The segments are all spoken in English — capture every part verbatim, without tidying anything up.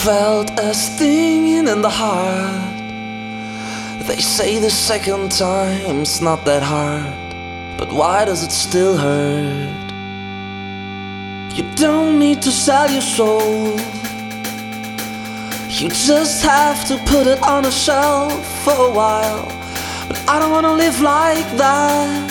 felt a stinging in the heart. They say the second time's not that hard, but why does it still hurt? You don't need to sell your soul, you just have to put it on a shelf for a while. But I don't wanna live like that.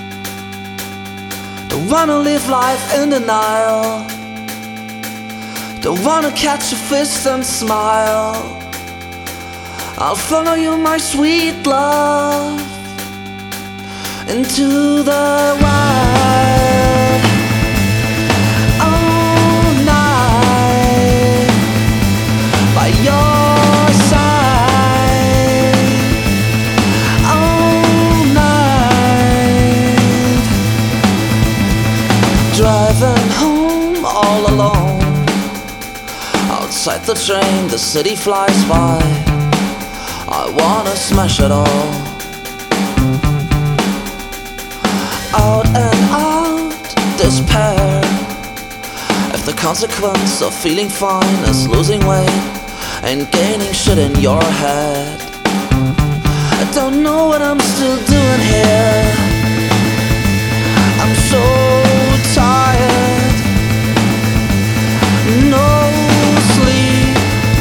Don't wanna live life in denial. Don't wanna catch a fist and smile. I'll follow you, my sweet love, into the wild. All night by your side. All night driving home all alone. Outside the train, the city flies by. I wanna smash it all. Out and out, despair. If the consequence of feeling fine is losing weight and gaining shit in your head, I don't know what I'm still doing here. I'm so tired. No sleep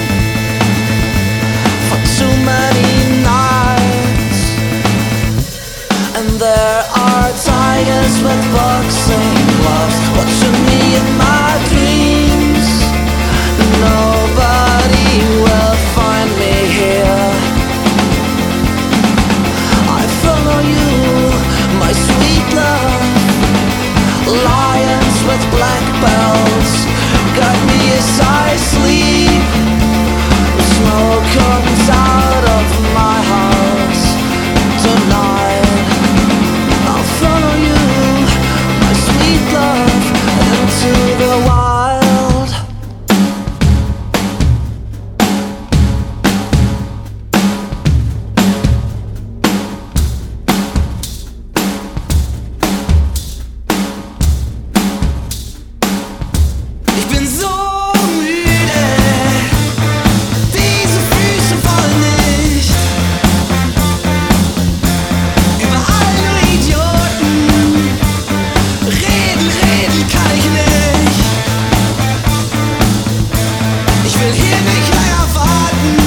for too many nights. And there are tigers with boxing gloves watching me in my dreams. Nobody will find me here. I follow you, my sweet love. Lions with black belts guide me as I sleep. Smoke comes out of my house tonight. I'll follow you, my sweet love, into the wild. Ich bin so müde, diese Füße fallen nicht. Überall nur Idioten, reden, reden kann ich nicht. Ich will hier nicht länger warten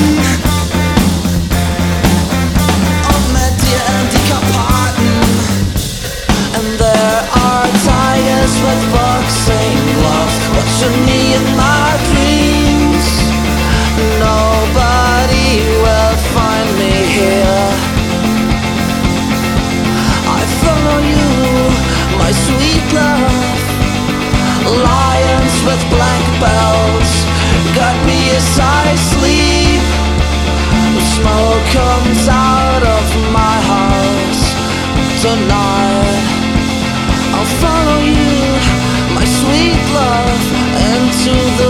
und mit dir in die Karpaten. And there are tigers with boxing gloves watching me in my dreams. Nobody will find me here. I follow you, my sweet love. Lions with black belts guide me as I sleep. Smoke comes out of my house tonight. I'll follow you, my sweet love, into the